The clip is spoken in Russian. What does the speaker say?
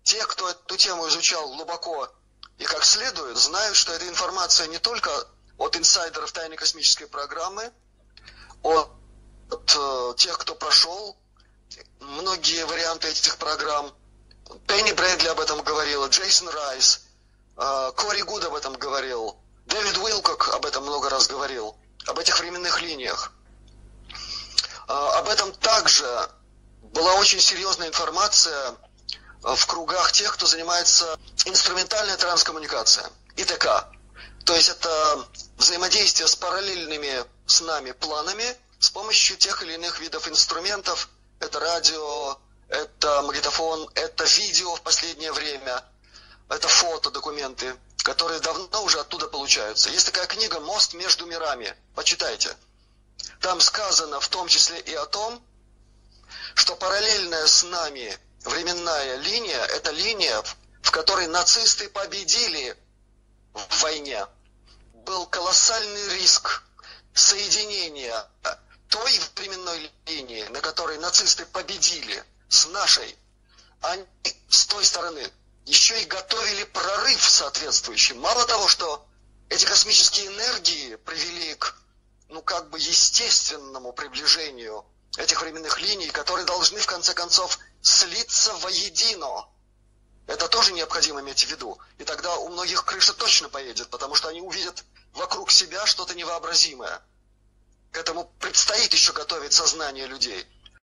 те, кто эту тему изучал глубоко и как следует, знают, что эта информация не только от инсайдеров тайной космической программы, от тех, кто прошел многие варианты этих программ. Пенни Брэдли об этом говорила, Джейсон Райс, Кори Гуд об этом говорил, Дэвид Уилкок об этом много раз говорил, об этих временных линиях. Об этом также была очень серьезная информация в кругах тех, кто занимается инструментальной транскоммуникацией, ИТК. То есть это взаимодействие с параллельными с нами планами с помощью тех или иных видов инструментов. Это радио, это магнитофон, это видео в последнее время, это фото, документы, которые давно уже оттуда получаются. Есть такая книга «Мост между мирами». Почитайте. Там сказано в том числе и о том, что параллельная с нами временная линия – это линия, в которой нацисты победили в войне. Был колоссальный риск соединения той временной линии, на которой нацисты победили, с нашей. Они с той стороны еще и готовили прорыв соответствующий. Мало того, что эти космические энергии привели к, естественному приближению этих временных линий, которые должны в конце концов слиться воедино. Это тоже необходимо иметь в виду. И тогда у многих крыша точно поедет, потому что они увидят вокруг себя что-то невообразимое. К этому предстоит еще готовить сознание людей.